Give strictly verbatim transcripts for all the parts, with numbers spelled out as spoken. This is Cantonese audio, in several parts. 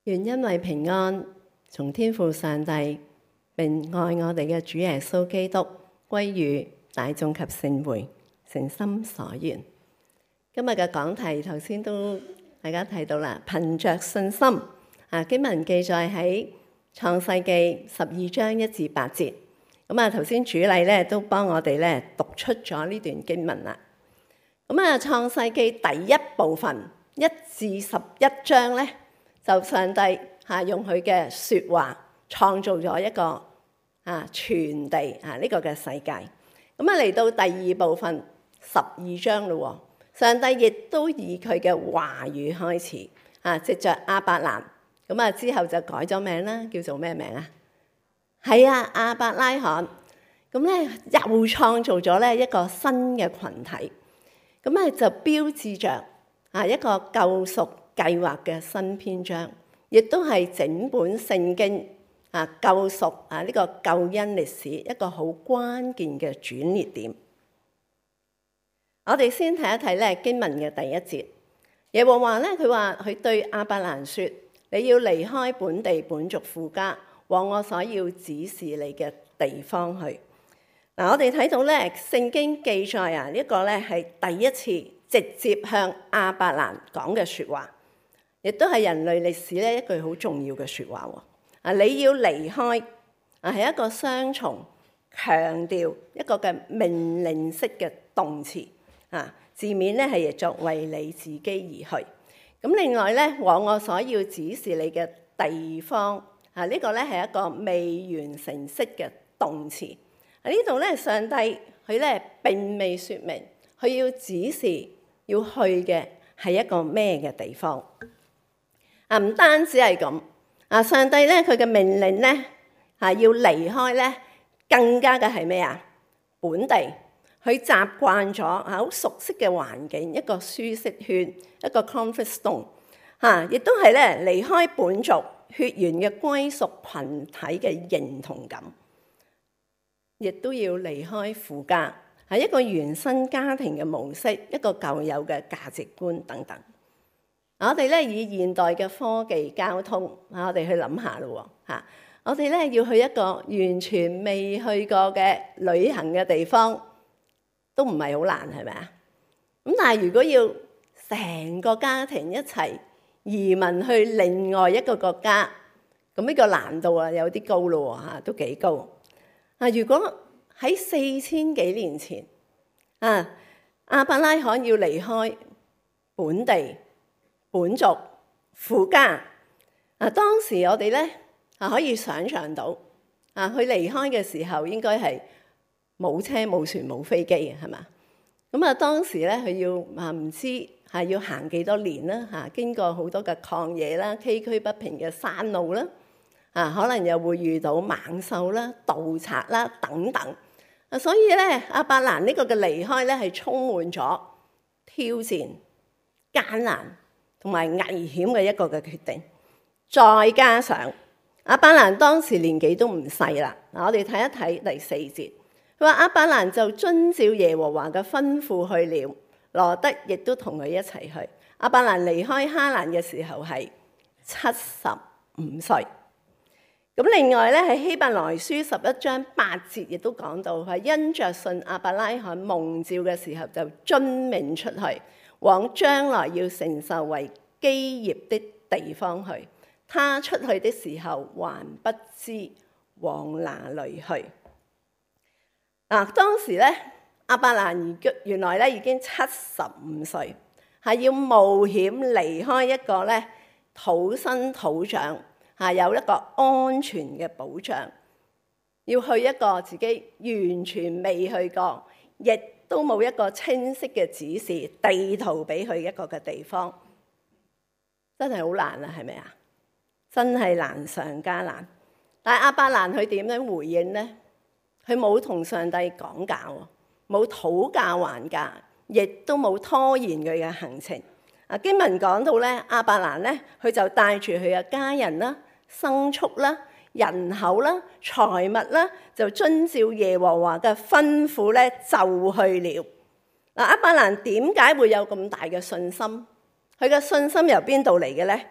願因為平安，從天父上帝並愛我哋嘅主耶穌基督歸於大眾及聖會，誠心所願。今日嘅講題頭先都大家睇到啦，憑着信心啊，經文記載喺創世記十二章一至八節。咁啊，頭先主禮咧都幫我哋咧讀出咗呢段經文啦。咁啊，創世記第一部分一至十一章咧，就上帝嚇用佢嘅説話創造咗一個啊全地啊呢個嘅世界。咁啊嚟到第二部分十二章咯，上帝亦都以佢嘅話語開始啊，藉着亞伯蘭。咁啊之後就改咗名啦，叫做咩名啊？係啊，亞伯拉罕。咁咧又創造咗咧一個新嘅群體。咁啊就標誌着啊一個救贖計劃嘅新篇章，亦都係整本聖經啊救贖啊呢個救恩歷史一個好關鍵嘅轉捩點。我哋先睇一睇咧經文嘅第一節。耶和華咧佢話佢對亞伯蘭說：你要離開本地本族父家，往我所要指示你嘅地方去。嗱，我哋睇到咧聖經記載啊，呢個咧係第一次直接向亞伯蘭講嘅説話，亦都係人類歷史咧一句好重要嘅説話喎。啊，你要離開啊，係一個雙重強調一個嘅命令式嘅動詞啊，字面咧係譯作為你自己而去。咁另外咧，往我所要指示你嘅地方啊，呢個咧係一個未完成式嘅動詞。喺呢度咧，上帝佢咧並未説明佢要指示要去嘅係一個咩嘅地方啊？唔單止係咁啊，上帝咧佢嘅命令咧啊要離開咧，更加嘅係咩啊？本地，佢習慣咗啊好熟悉嘅環境，一個舒適圈，一個 comfort zone 嚇，亦都係咧離開本族血緣嘅歸屬群體嘅認同感。亦都要離開父家，係一個原生家庭嘅模式，一個舊有嘅價值觀等等。我哋咧以現代嘅科技交通，我哋去諗下咯嚇。我哋咧要去一個完全未去過嘅旅行嘅地方，都唔係好難，係咪啊？咁但係如果要成個家庭一齊移民去另外一個國家，咁呢個難度啊有啲高咯嚇，都幾高。啊！如果喺四千幾年前，啊，亞伯拉罕要離開本地本族父家，啊，當時我哋咧啊可以想像到，啊，佢離開嘅時候應該係冇車冇船冇飛機嘅，係嘛？咁啊，當時咧佢要啊唔知係要行幾多年啦，嚇，經過好多嘅曠野啦、崎嶇不平嘅山路啦。啊，可能又會遇到猛獸啦、盜賊啦等等。啊，所以咧，亞伯蘭呢個嘅離開咧係充滿咗挑戰、艱難同埋危險嘅一個嘅決定。再加上亞伯蘭當時年紀都唔細啦。嗱，我哋睇一睇第四節，佢話亞伯蘭就遵照耶和華嘅吩咐去了，羅得亦都同佢一齊去。亞伯蘭離開哈蘭嘅時候係七十五歲。咁另外咧，喺希伯來書十一章八節亦都講到，係因着信亞伯拉罕蒙召嘅時候，就遵命出去，往將來要承受為基業的地方去。他出去的時候，還不知往哪裏去。嗱，當時咧，亞伯蘭原來咧已經七十五歲，係要冒險離開一個咧土生土長。嚇，有一個安全嘅保障，要去一個自己完全未去過，亦都冇一個清晰嘅指示地圖俾佢一個嘅地方，真係好難啊，係咪啊？真係難上加難。但係亞伯蘭佢點樣回應呢？佢冇同上帝講教，冇討價還價，亦都冇拖延佢嘅行程。啊，經文講到咧，亞伯蘭咧，佢就帶住佢嘅家人啦、牲畜啦、人口啦、財物啦，就遵照耶和華嘅吩咐咧，就去了。嗱，亞伯蘭點解會有咁大嘅信心？佢嘅信心由邊度嚟嘅咧？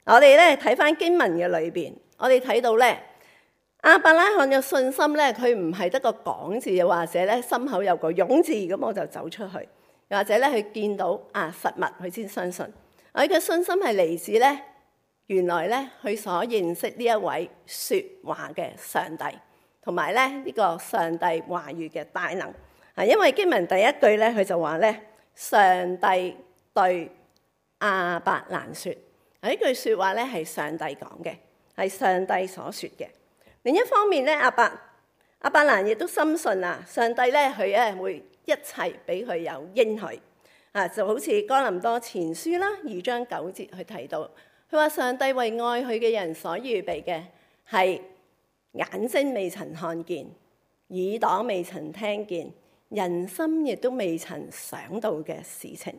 我哋咧睇翻經文嘅裏邊，我哋睇到咧亞伯拉罕嘅信心咧，佢唔係得個講字，又或者咧心口有個勇字，咁我就走出去，又或者咧佢見到啊實物，佢先相信。佢嘅信心係嚟自咧，原來咧佢所認識呢一位說話嘅上帝，同埋咧呢個上帝話語嘅大能。啊，因為經文第一句咧，佢就話咧，上帝對亞伯蘭說。呢句説話咧係上帝講嘅，係上帝所說嘅。另一方面咧，亞伯亞伯蘭亦都深信啊，上帝咧佢咧會一切俾佢有應許啊，就好似哥林多前書啦二章九節去提到，佢話上帝為愛佢嘅人所預備嘅係眼睛未曾看見，耳朵未曾聽見，人心亦都未曾想到嘅事情。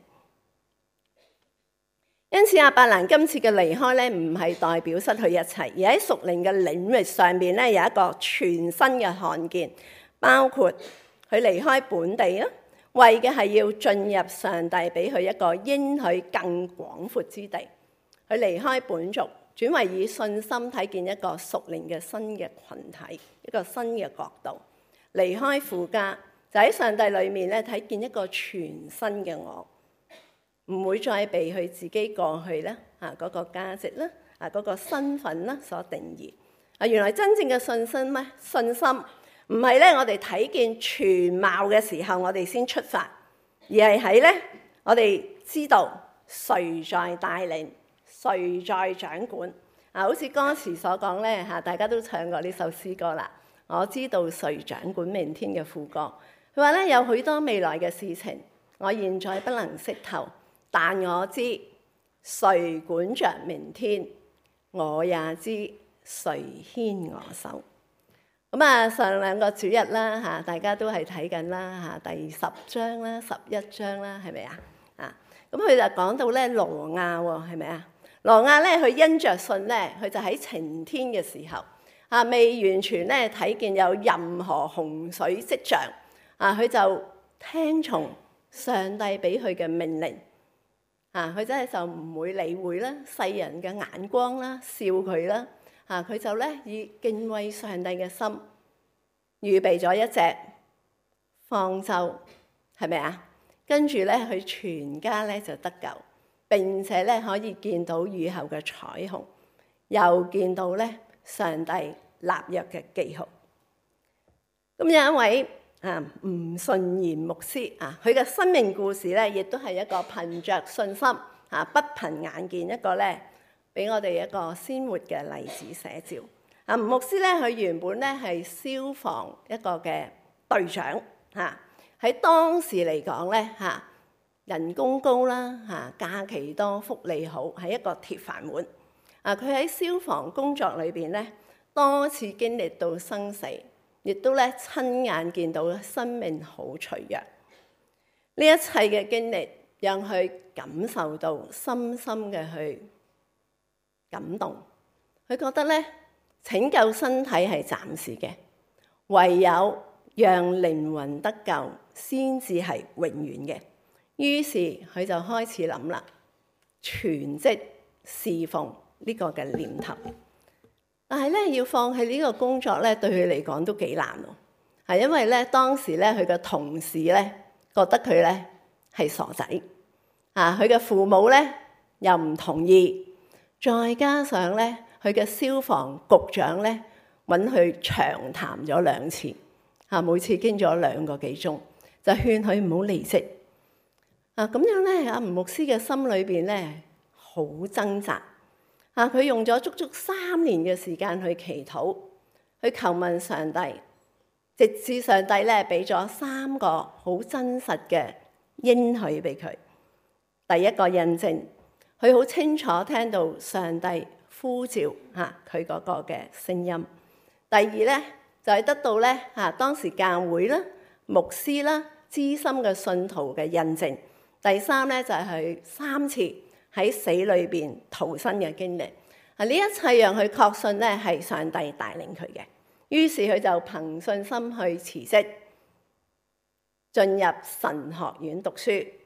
因此亞伯蘭今次嘅離開咧，唔係代表失去一切，而喺屬靈嘅領域上邊咧，有一個全新嘅看見，包括佢離開本地啦，為嘅係要進入上帝俾佢一個應許更廣闊之地。佢離開本族，轉為以信心睇見一個屬靈嘅新嘅群體，一個新嘅角度。離開父家，就喺上帝裏面咧睇見一個全新嘅我。唔會再被佢自己過去咧啊嗰個價值啦啊嗰個身份啦所定義啊。原來真正嘅信心咩？信心唔係咧我哋睇見全貌嘅時候我哋先出發，而係喺咧我哋知道誰在帶領，誰在掌管啊。好似歌詞所講咧嚇，大家都唱過呢首詩歌啦。我知道誰掌管明天嘅副歌。佢話咧有許多未來嘅事情，我現在不能識透。但我知誰管着明天，我也知誰牽我手。咁啊，上兩個主日啦嚇，大家都係睇緊啦嚇，第十章啦、十一章啦，係咪啊？啊，咁佢就講到咧挪亞喎，係咪啊？挪亞咧，佢因着信咧，佢就喺晴天嘅時候啊，未完全咧睇見有任何洪水跡象啊，佢就聽從上帝俾佢嘅命令。啊！佢真係就唔會理會啦，世人嘅眼光啦，笑佢啦。啊！佢就咧以敬畏上帝嘅心，預備咗一隻方舟，係咪啊？跟住咧，佢全家咧就得救，並且咧可以見到雨後嘅彩虹，又見到咧上帝立約嘅記號。咁有一位啊，吳信賢牧師啊，佢嘅生命故事咧，亦都係一個憑着信心啊，不憑眼見一個咧，俾我哋一個鮮活嘅例子寫照。啊，吳牧師咧，佢原本咧係消防一個嘅隊長嚇，喺當時嚟講咧嚇，人工高啦嚇，假期多，福利好，係一個鐵飯碗。啊，佢喺消防工作裏邊咧，多次經歷到生死。亦都咧親眼見到生命好脆弱，呢一切嘅經歷讓佢感受到深深嘅去感動。佢覺得咧拯救身體係暫時嘅，唯有讓靈魂得救先至係永遠嘅。於是佢就開始諗啦，全職侍奉呢個嘅念頭。但係咧，要放棄呢個工作咧，對佢嚟講都幾難喎。係因為咧，當時咧，佢嘅同事咧覺得佢咧係傻仔，啊，佢嘅父母咧又唔同意，再加上咧，佢嘅消防局長咧揾佢長談咗兩次，啊，每次傾咗兩個幾鐘，就勸佢唔好離職。啊，咁樣咧，阿吳牧師嘅心裏邊咧好掙扎。啊！佢用咗足足三年嘅時間去祈禱，去求問上帝，直至上帝咧俾咗三個好真實嘅應許俾佢。第一個印證，佢好清楚聽到上帝呼召嚇佢嗰個嘅聲音。第二咧就係、是、得到咧嚇當時教會啦、牧師啦、資深嘅信徒嘅印證。第三咧就係、是、佢三次喺死裏邊逃生嘅經歷，啊！呢一切讓佢確信咧係上帝帶領佢嘅，於是佢就憑信心去辭職，進入神學院讀書。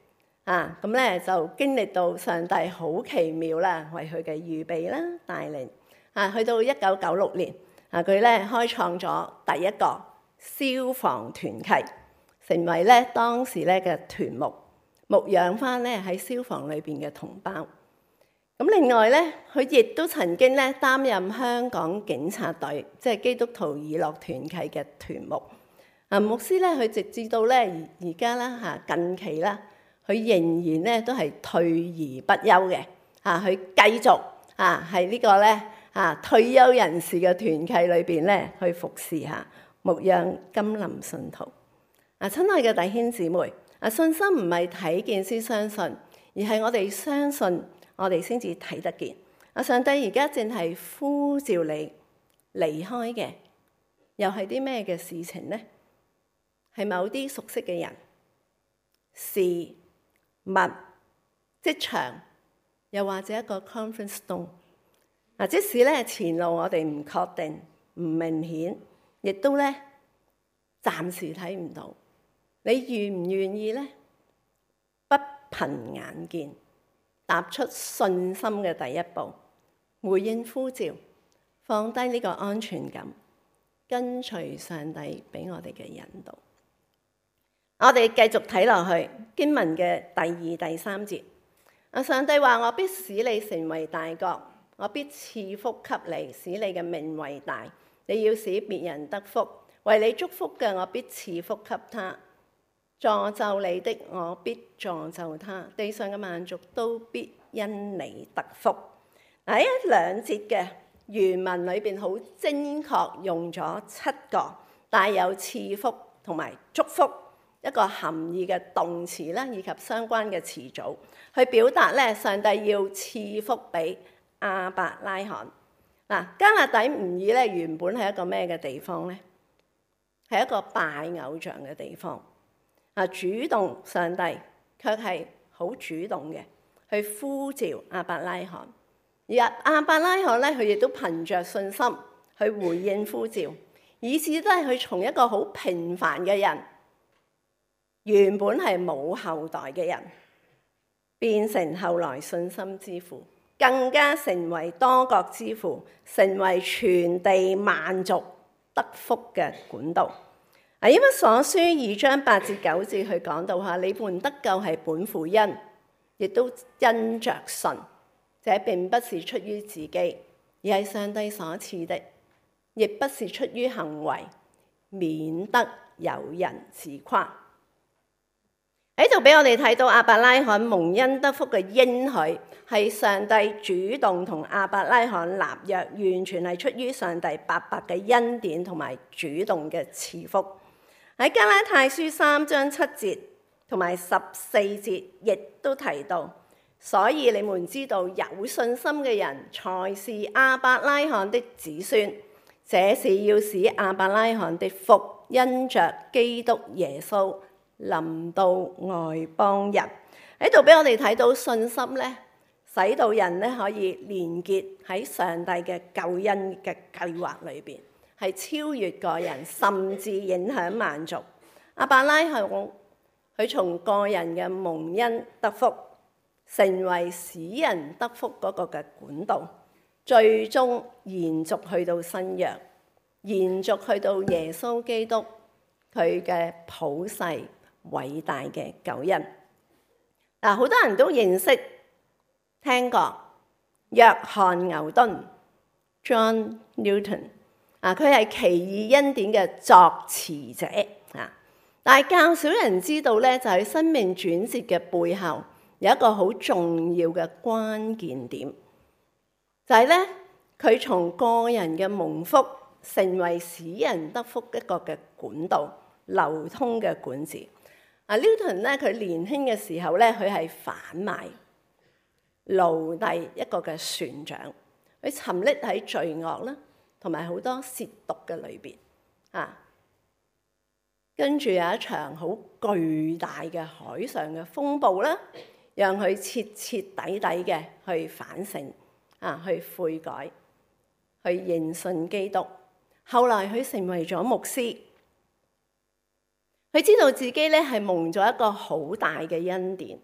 啊，咁咧就經歷到上帝好奇妙啦，為佢嘅預備啦、帶領啊，去到一九九六年啊，佢咧開創咗第一個消防團契，成為咧當時咧嘅團牧，牧養翻咧喺消防裏邊嘅同胞。咁另外咧，佢亦都曾經咧擔任香港警察隊，即係基督徒義樂團契嘅團牧。啊，牧師咧，佢直至到咧而而家啦嚇近期啦。佢仍然咧都係退而不休嘅，啊，佢繼續啊係呢個咧啊退休人士嘅團契裏邊咧去服侍下牧養金林信徒。啊，親愛嘅弟兄姊妹，啊，信心唔係睇見先相信，而係我哋相信，我哋先至睇得見。啊，上帝而家正係呼召你離開嘅，又係啲咩嘅事情呢？係某啲熟悉嘅人事。物、職場，又或者一個 comfort zone。嗱，即使咧前路我哋唔確定、唔明顯，亦都咧暫時睇唔到，你願唔願意咧？不憑眼見，踏出信心嘅第一步，回應呼召，放低呢個安全感，跟隨上帝俾我哋嘅引導。我哋繼續睇落去經文嘅第二、第三節。啊，上帝話：我必使你成為大國，我必賜福給你，使你嘅名為大。你要使別人得福，為你祝福嘅，我必賜福給他；詛咒你的，我必詛咒他。地上嘅萬族都必因你得福。喺一兩節嘅原文裏邊，好精確用咗七個帶有賜福同埋祝福一個含義嘅動詞啦，以及相關嘅詞組，去表達咧上帝要賜福俾亞伯拉罕。嗱，迦勒底吾珥咧原本係一個咩嘅地方咧？係一個拜偶像嘅地方。啊，主動上帝卻係好主動嘅去呼召亞伯拉罕，而亞伯拉罕咧佢亦都憑着信心去回應呼召，以致都係佢從一個好平凡嘅人，原本係冇後代嘅人，變成後來信心之父，更加成為多國之父，成為全地萬族得福嘅管道。啊，以弗所書二章八至九節去講到下，你們得救係本乎恩，亦都因着信，這並不是出於自己，而係上帝所賜的，亦不是出於行為，免得有人自誇。喺度俾我哋睇到亞伯拉罕蒙恩得福嘅應許，係上帝主動同亞伯拉罕立約，完全係出於上帝白白嘅恩典同埋主動嘅賜福。喺加拉太書三章七節同埋十四節亦都提到，所以你們知道有信心嘅人才是亞伯拉罕的子孫，這是要使亞伯拉罕的福因着基督耶穌臨到外邦人。喺度俾我哋睇到信心咧，使到人咧可以連結喺上帝嘅救恩嘅計劃裏邊，係超越個人，甚至影響萬族。亞伯拉罕佢從個人嘅蒙恩得福，成為使人得福嗰個嘅管道，最終延續去到新約，延續去到耶穌基督佢嘅普世偉大嘅救恩。嗱，好多人都認識聽過約翰牛頓 John Newton 啊，佢係奇異恩典嘅作詞者啊，但係較少人知道咧，就係生命轉折嘅背後有一個好重要嘅關鍵點，就係咧佢從個人嘅蒙福成為使人得福一個嘅管道，流通嘅管子。啊，Newton咧，佢年輕嘅時候咧，佢係販賣奴隸一個嘅船長，佢沉溺喺罪惡啦，同埋好多褻瀆嘅裏邊啊。跟住有一場好巨大嘅海上嘅風暴啦，讓佢徹徹底底嘅去反省啊，去悔改，去認信基督。後來佢成為咗牧師。佢知道自己咧係蒙咗一個好大嘅恩典，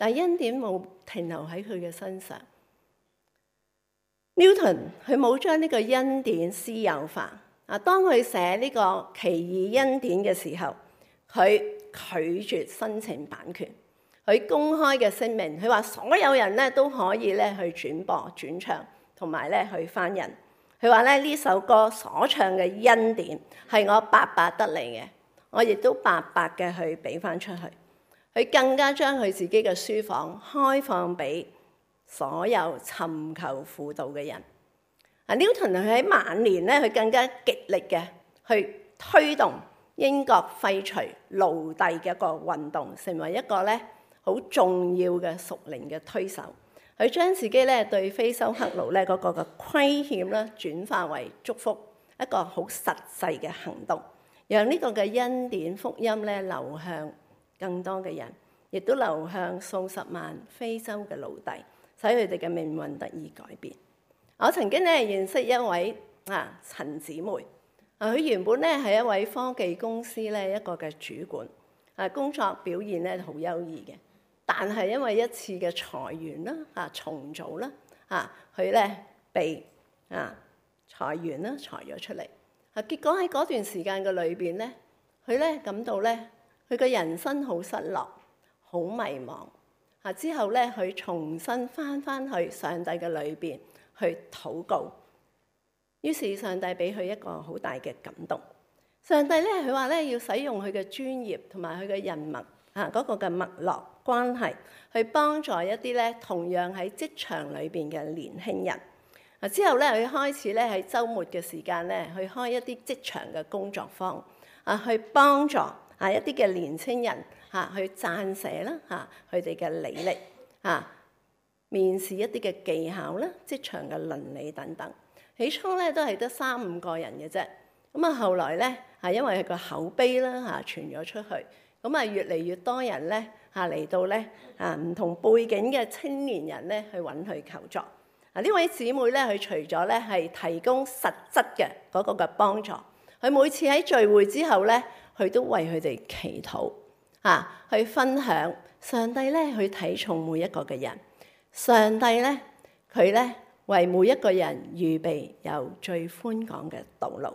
但係恩典冇停留喺佢嘅身上。Newton 佢冇將呢個恩典私有化。啊，當佢寫呢個奇異恩典嘅時候，佢拒絕申請版權，佢公開嘅聲明，佢話所有人咧都可以咧去轉播、轉唱，同埋咧去翻印。佢話咧呢首歌所唱嘅恩典係我白白得嚟嘅，我亦都白白嘅去俾翻出去。佢更加將佢自己嘅書房開放俾所有尋求輔導嘅人。啊，Newton 佢喺晚年咧，佢更加極力嘅去推動英國廢除奴隸嘅一個運動，成為一個咧好重要嘅屬靈嘅推手。佢將自己咧對非洲黑奴咧嗰個嘅虧欠咧轉化為祝福，一個好實際嘅行動，讓呢個嘅恩典福音咧流向更多嘅人，亦都流向數十萬非洲嘅奴隸，使佢哋嘅命運得以改變。我曾經咧認識一位啊陳姊妹，啊佢原本咧係一位科技公司咧一個嘅主管，啊工作表現咧好優異嘅，但係因為一次嘅裁員啦、啊重組啦，啊佢咧被啊裁員啦裁咗出嚟，啊結果喺嗰段時間嘅裏邊咧，佢咧感到咧佢嘅人生好失落、好迷茫，啊之後咧佢重新返返去上帝嘅裏邊。去禱告，於是上帝俾佢一個好大嘅感動。上帝咧，佢話咧要使用佢嘅專業同埋佢嘅人脈啊嗰個嘅脈絡關係，去幫助一啲咧同樣喺職場裏邊嘅年輕人。啊之後咧，佢開始咧喺週末嘅時間咧，去開一啲職場嘅工作坊啊，去幫助啊一啲嘅年輕人嚇去撰寫啦嚇佢哋嘅履歷啊。面試一啲嘅技巧啦，職場嘅倫理等等。起初咧都係得三五個人嘅啫，咁啊後來咧係因為佢個口碑啦嚇傳咗出去，咁啊越嚟越多人咧嚇嚟到咧啊唔同背景嘅青年人咧去揾佢求助。啊呢位姊妹咧佢除咗咧係提供實質嘅嗰個嘅幫助，佢每次喺聚會之後咧，佢都為佢哋祈禱啊，去分享上帝咧去睇重每一個嘅人。上帝咧，佢咧為每一個人預備有最寬廣嘅道路。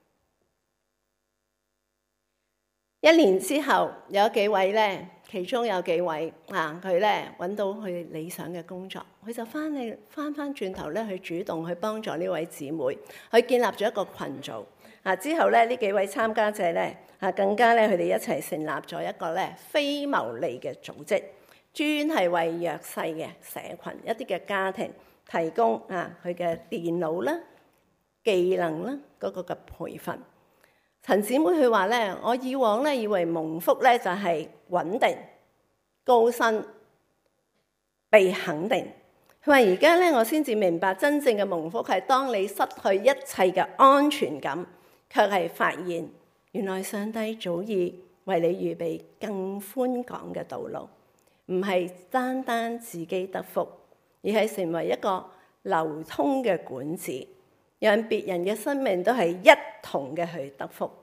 一年之後，有幾位咧，其中有幾位啊，佢咧揾到佢理想嘅工作，佢就翻嚟翻翻轉頭咧，去主動去幫助呢位姊妹，去建立咗一個群組。啊之後咧，呢幾位參加者咧，啊更加咧，佢哋一齊成立咗一個咧非牟利嘅組織。專係為弱勢嘅社群一啲嘅家庭提供啊佢嘅電腦啦、技能啦嗰個嘅培訓。陳姊妹佢話咧，我以往咧以為蒙福咧就係穩定、高薪、被肯定。佢話而家咧我先至明白，真正嘅蒙福係當你失去一切嘅安全感，卻係發現原來上帝早已為你預備更寬廣嘅道路。唔係單單自己得福，而係成為一個流通嘅管子，讓別人嘅生命都係一同嘅去得福。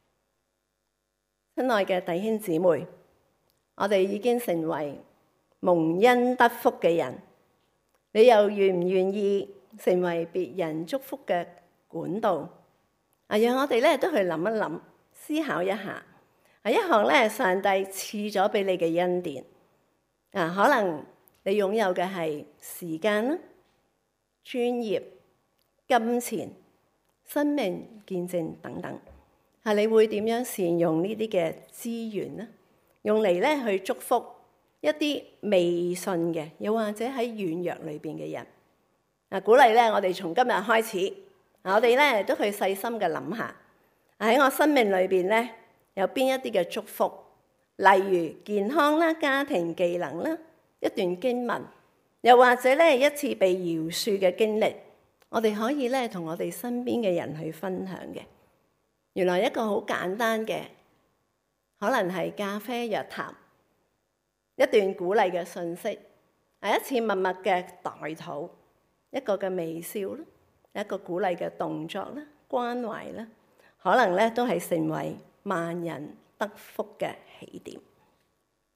親愛嘅弟兄姊妹，我哋已經成為蒙恩得福嘅人，你又願唔願意成為別人祝福嘅管道？啊，讓我哋咧都去諗一諗、思考一下。啊，一項咧上帝賜咗俾你嘅恩典。啊，可能你擁有嘅係時間啦、專業、金錢、生命見證等等。啊，你會點樣善用呢啲嘅資源呢？用嚟咧去祝福一啲未信嘅，又或者喺軟弱裏邊嘅人。啊，鼓勵咧，我哋從今日開始，我哋咧都去細心嘅諗下，喺我生命裏邊咧有邊一啲嘅祝福。例如健康啦、家庭技能啦、一段經文，又或者咧一次被饒恕嘅經歷，我哋可以咧同我哋身邊嘅人去分享嘅。原來一個好簡單嘅，可能係咖啡約談，一段鼓勵嘅訊息，係一次默默嘅代禱，一個嘅微笑啦，一個鼓勵嘅動作啦、關懷啦，可能咧都係成為萬人得福嘅起點。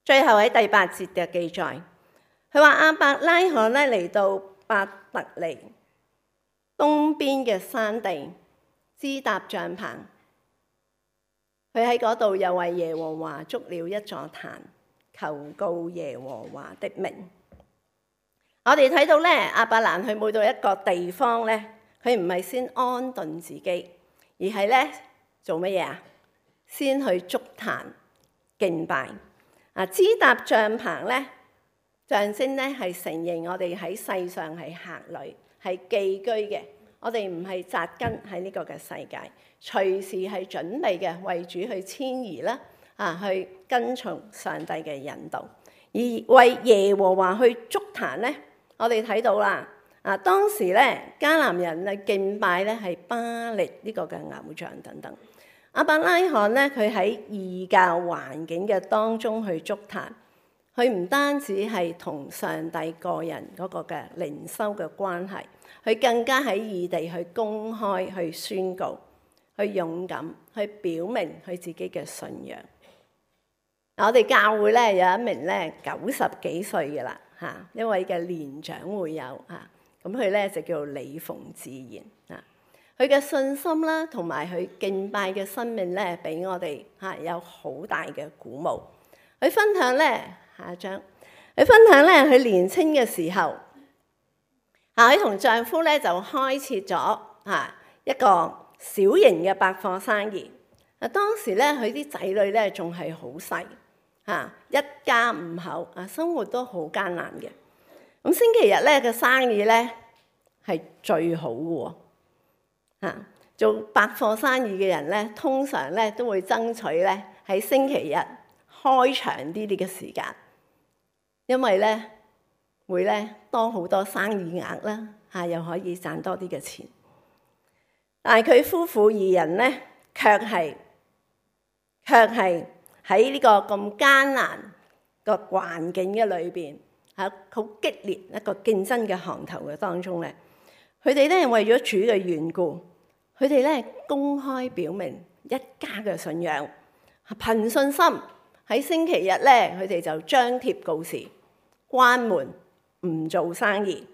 最後喺第八節嘅記載，佢話亞伯拉罕咧嚟到伯特利東邊嘅山地，支搭帳棚。佢喺嗰度又為耶和華築了一座壇，求告耶和華的名。我哋睇到咧，亞伯蘭去每到一個地方咧，佢唔係先安頓自己，而係咧做乜嘢啊？先去築壇敬拜。啊，支搭帳棚咧，象徵咧係承認我哋喺世上係客旅，係寄居嘅。我哋唔係紮根喺呢個嘅世界，隨時係準備嘅為主去遷移啦，啊，去跟從上帝嘅引導。而為耶和華去築壇咧，我哋睇到啦，啊，當時咧迦南人啊敬拜咧係巴力呢個嘅偶像等等。亞伯拉罕咧，佢喺異教環境嘅當中去築壇，佢唔單止係同上帝個人嗰個嘅靈修嘅關係，佢更加喺異地去公開去宣告，去勇敢去表明佢自己嘅信仰。我哋教會咧有一名咧九十幾歲嘅啦嚇，一位嘅年長會友嚇，咁佢咧就叫李馮自然啊。佢嘅信心啦，同埋佢敬拜嘅生命咧，俾我哋嚇有好大嘅鼓舞。佢分享咧，下一章，佢分享咧，佢年青嘅時候，嚇佢同丈夫咧就開設咗嚇一個小型嘅百貨生意。啊，當時咧佢啲仔女咧仲係好細嚇，一家五口啊，生活都好艱難嘅。咁星期日咧嘅生意咧係最好嘅喎。做百貨生意嘅人咧，通常咧都會爭取咧喺星期日開長啲啲嘅時間，因為咧會咧多好多生意額啦，嚇又可以賺多啲嘅錢。但係佢夫婦二人咧，卻係卻係喺呢個咁艱難個環境嘅裏邊，喺好激烈一個競爭嘅行頭嘅當中咧，佢哋咧為咗主嘅緣故。佢哋咧公開表明一家嘅信仰，憑信心喺星期日咧，佢哋就張貼告示，關門唔做生意，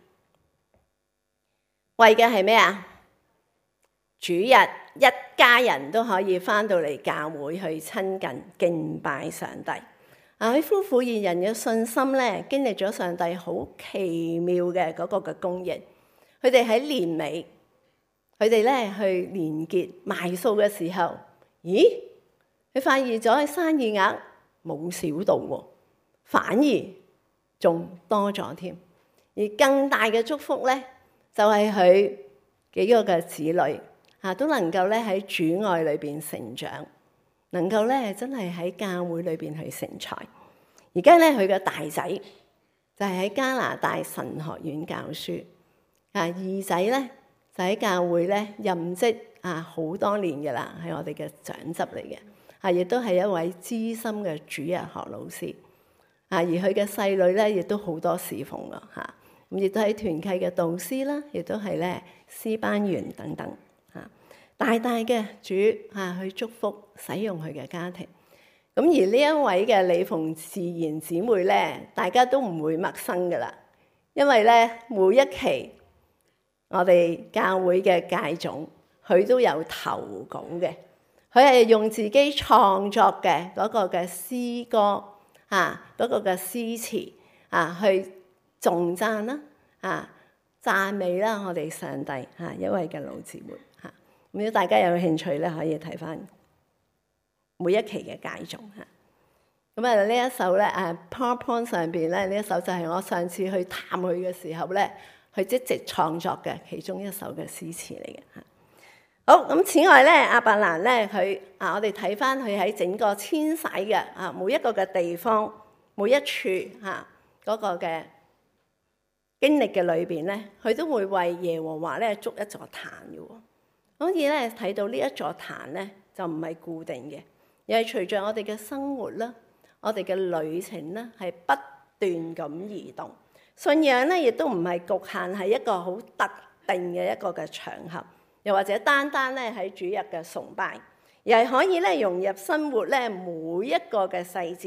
為嘅係咩啊？主日一家人都可以返到嚟教會去親近敬拜上帝。啊，佢夫婦二人嘅信心咧，經歷咗上帝好奇妙嘅嗰個嘅供應。佢哋喺年尾。佢哋咧去連結賣數嘅時候，咦？佢發現咗生意額冇少到喎，反而仲多咗添。而更大嘅祝福咧，就係佢幾個嘅子女嚇都能夠咧喺主愛裏邊成長，能夠咧真係喺教會裏邊去成才。而家咧佢嘅大仔就係喺加拿大神學院教書，啊二仔咧。就喺教會咧任職啊好多年嘅啦，係我哋嘅長執嚟嘅，啊亦都係一位資深嘅主日學老師，啊而佢嘅細女咧亦都好多侍奉啦嚇，咁亦都係團契嘅導師啦，亦都係咧詩班員等等嚇，大大嘅主嚇去祝福使用佢嘅家庭。咁而呢一位嘅李馮自然姊妹咧，大家都唔會陌生噶啦，因為咧每一期。我哋教會嘅界總，佢都有投稿嘅。佢係用自己創作嘅嗰個嘅詩歌啊，嗰個嘅詩詞啊，去頌讚啦啊，讚美啦我哋上帝啊一位嘅老姊妹嚇。咁如果大家有興趣咧，可以睇翻每一期嘅界總嚇。咁啊呢一首咧誒 PowerPoint 上邊咧呢一首就係我上次去探佢嘅時候咧。佢即席創作嘅其中一首嘅詩詞嚟嘅嚇。好，咁此外咧，亞伯蘭咧佢啊，我哋睇翻佢喺整個遷徙嘅啊每一個嘅地方，每一處嚇嗰個嘅經歷嘅裏邊咧，佢都會為耶和華咧築一座壇嘅喎。所以咧睇到呢一座壇咧就唔係固定嘅，而係隨著我哋嘅生活啦，我哋嘅旅程啦係不斷咁移動。信仰咧，亦都唔係局限係一個好特定嘅一個嘅場合，又或者單單咧喺主日嘅崇拜，而係可以咧融入生活咧每一個嘅細節，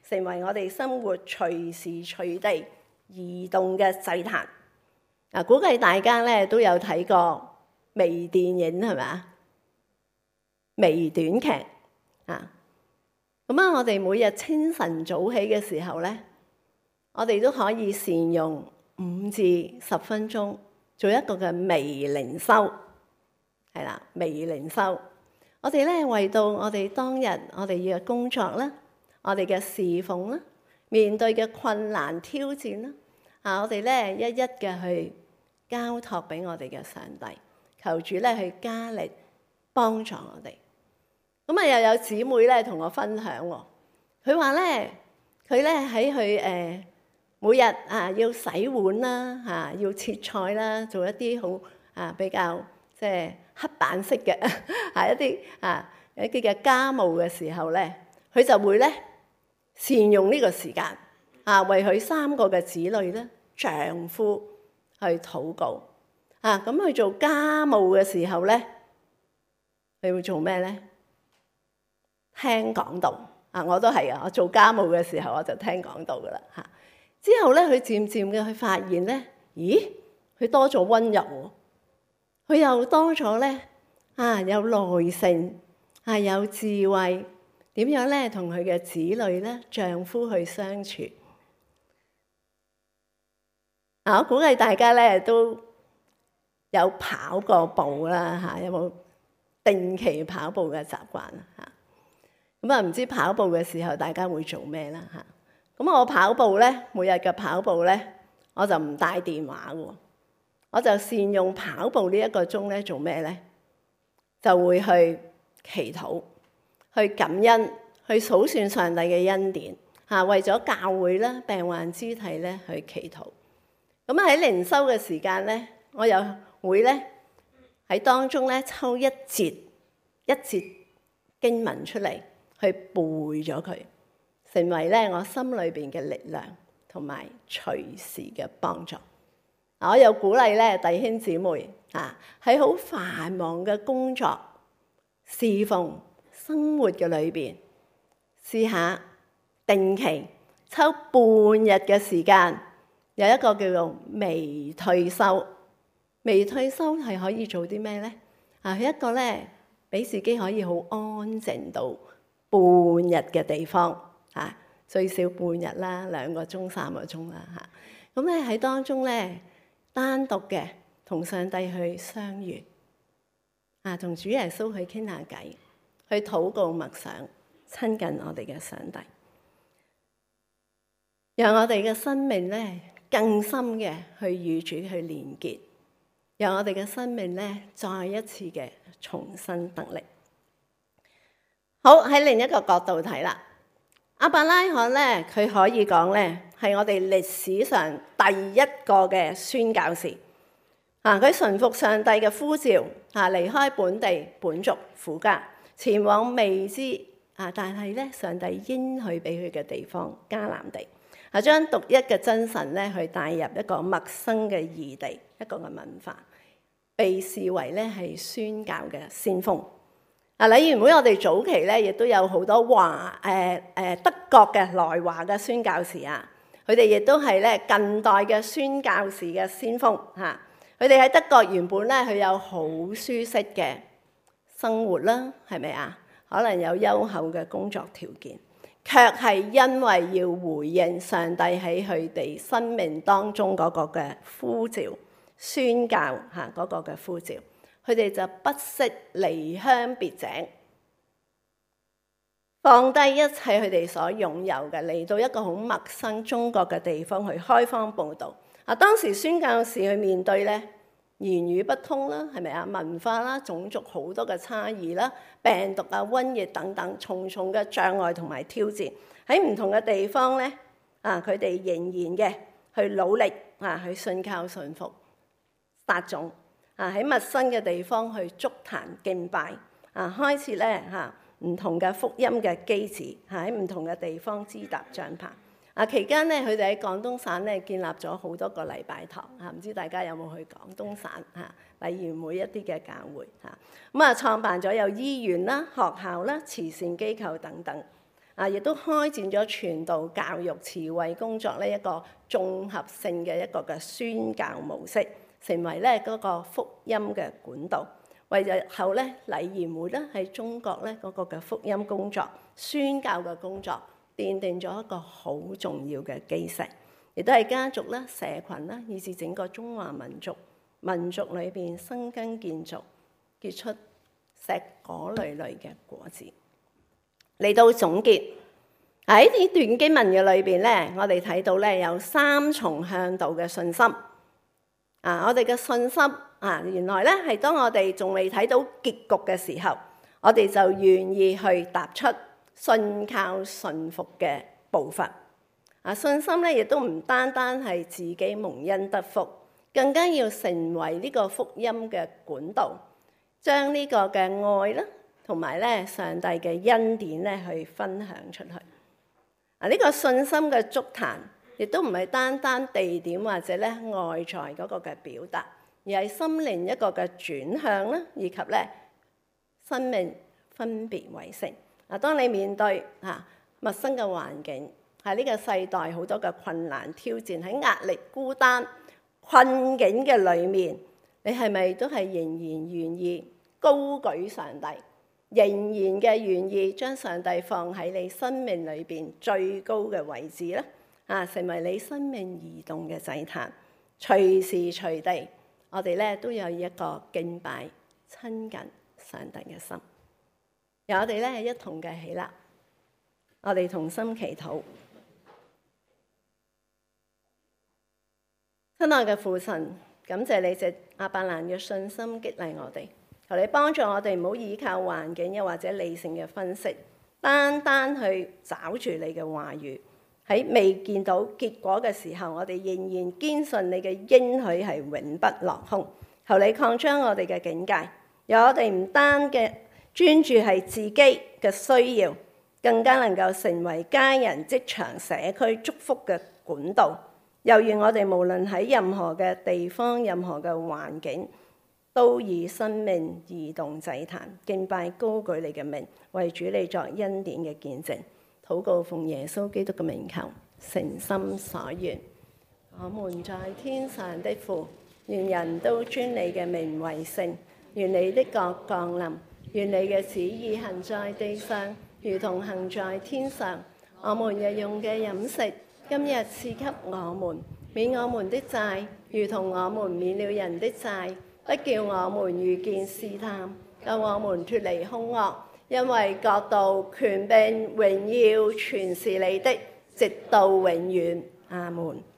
成為我哋生活隨時隨地移動嘅祭壇。嗱，估計大家咧都有睇過微電影係咪啊？微短劇啊，咁啊，我哋每日清晨早起嘅時候咧，我哋都可以善用五至十分鐘做一個嘅微靈修，係啦，微靈修。我哋咧為到我哋當日我哋要嘅工作啦，我哋嘅侍奉啦，面對嘅困難挑戰啦，啊，我哋咧一一嘅去交託俾我哋嘅上帝，求主咧去加力幫助我哋。咁啊，又有姊妹咧同我分享喎，佢話咧佢咧喺佢誒每日啊要洗碗啦，嚇要切菜啦，做一啲好啊比較即係黑板式嘅係一啲啊一啲嘅家務嘅時候咧，佢就會咧善用呢個時間啊，為佢三個嘅子女咧丈夫去禱告啊。咁佢做家務嘅時候咧，佢會做咩咧？聽講道啊，我都係啊！我做家務嘅時候我就聽講道噶啦嚇。之後咧，佢漸漸嘅去發現咧，咦，佢多咗溫柔喎，佢又多咗咧啊，有耐性啊，有智慧，點樣咧同佢嘅子女咧、丈夫去相處啊？我估計大家咧都有跑過步啦嚇，有冇定期跑步嘅習慣啊嚇？咁啊，唔知跑步嘅時候大家會做咩啦嚇？咁我跑步咧，每日嘅跑步咧，我就唔帶電話喎，我就善用跑步呢一個鐘咧做咩咧？就會去祈禱、去感恩、去數算上帝嘅恩典嚇，為咗教會啦、病患肢體咧去祈禱。咁喺靈修嘅時間咧，我又會咧喺當中咧抽一節一節經文出嚟。去背咗佢，成為咧我心裏邊嘅力量，同埋隨時嘅幫助。我又鼓勵咧弟兄姊妹啊，喺好繁忙嘅工作、侍奉、生活嘅裏邊，試下定期抽半日嘅時間，有一個叫做微退休。微退休係可以做啲咩咧？啊，一個咧俾自己可以好安靜到半日嘅地方嚇，最少半日啦，兩個鐘、三個鐘啦嚇。咁咧喺當中咧，單獨嘅同上帝去相遇啊，同主耶穌去傾下偈，去禱告默想，親近我哋嘅上帝，讓我哋嘅生命咧更深嘅去與主去連結，讓我哋嘅生命咧再一次嘅重新得力。好，喺另一個角度睇啦，亞伯拉罕咧，佢可以講咧係我哋歷史上第一個嘅宣教士啊！佢順服上帝嘅呼召啊，離開本地本族父家，前往未知啊，但係咧上帝應許俾佢嘅地方迦南地啊，將獨一嘅真神咧去帶入一個陌生嘅異地，一個嘅文化，被視為咧係宣教嘅先鋒。啊！禮賢會我哋早期咧，亦都有好多華誒誒德國嘅來華嘅宣教士啊，佢哋亦都係咧近代嘅宣教士嘅先鋒嚇。佢哋喺德國原本咧，佢有好舒適嘅生活啦，係咪啊？可能有優厚嘅工作條件，卻係因為要回應上帝喺佢哋生命當中嗰個嘅呼召，宣教嚇嗰個嘅呼召。佢哋就不惜離鄉別井，放低一切佢哋所擁有嘅，嚟到一個好陌生中國嘅地方去開荒佈道。啊，當時宣教士去面對咧言語不通啦，係咪啊？文化啦、種族好多嘅差異啦、病毒啊、瘟疫等等重重嘅障礙同埋挑戰，喺唔同嘅地方咧，啊，佢哋仍然嘅去努力啊，去信靠順服撒種。啊！喺陌生嘅地方去築壇敬拜，啊，開始咧嚇唔同嘅福音嘅基址，喺唔同嘅地方支搭帳棚。啊，期間咧佢哋喺廣東省咧建立咗好多個禮拜堂，嚇唔知大家有冇去廣東省嚇禮賢會一啲嘅教會嚇？咁啊，創辦咗有醫院啦、學校啦、慈善機構等等。 啊，亦都開展咗傳道、教育、慈惠工作呢一個綜合性嘅一個嘅宣教模式，成為咧嗰個福音嘅管道。為日後咧禮賢會咧喺中國咧嗰個嘅福音工作、宣教嘅工作，奠定咗一個好重要嘅基石，亦都係家族啦、社群啦，以至整個中華民族民族裏邊生根建造，結出碩果累累嘅果子。嚟到總結喺呢段經文嘅裏邊咧，我哋睇到咧有三重向度嘅信心。啊，我哋嘅信心啊，原來咧係當我哋仲未睇到結局嘅時候，我哋就願意去踏出信靠順服嘅步伐。啊，信心咧亦都唔單單係自己蒙恩得福，更加要成為呢個福音嘅管道，將呢個嘅愛啦，同埋咧上帝嘅恩典咧去分享出去。啊，呢個信心嘅築壇，亦都唔係單單地點或者咧外在嗰個嘅表達，而係心靈一個嘅轉向啦，以及咧生命分別為聖。啊，當你面對啊陌生嘅環境，喺呢個世代好多嘅困難挑戰，喺壓力、孤單、困境嘅裏面，你係咪都係仍然願意高舉上帝，仍然嘅願意將上帝放喺你生命裏邊最高嘅位置咧？啊，成為你生命移動嘅祭壇，隨時隨地，我哋咧都有一個敬拜、親近上帝嘅心。由我哋咧一同嘅起立，我哋同心祈禱。親愛嘅父神，感謝你藉亞伯蘭嘅信心激勵我哋，求你幫助我哋唔好依靠環境又或者理性嘅分析，單單去找住你嘅話語。喺未見到結果嘅時候，我哋仍然堅信你嘅應許係永不落空。求你擴張我哋嘅境界，由我哋唔單嘅專注係自己嘅需要，更加能夠成為家人、職場、社區祝福嘅管道。又願我哋無論喺任何嘅地方、任何嘅環境，都以生命移動祭壇，敬拜高舉你嘅名，為主你作恩典嘅見證。禱告奉耶穌基督嘅名求，誠心所願。我們在天上的父，願人都尊你嘅名為聖。願你的國降臨，願你嘅旨意行在地上，如同行在天上。我們日用嘅飲食，今日賜給我們，免我們的債，如同我們免了人的債，不叫我們遇見試探，救我們脫離兇惡。因為國度、權柄、榮耀，全是你的，直到永遠。阿門。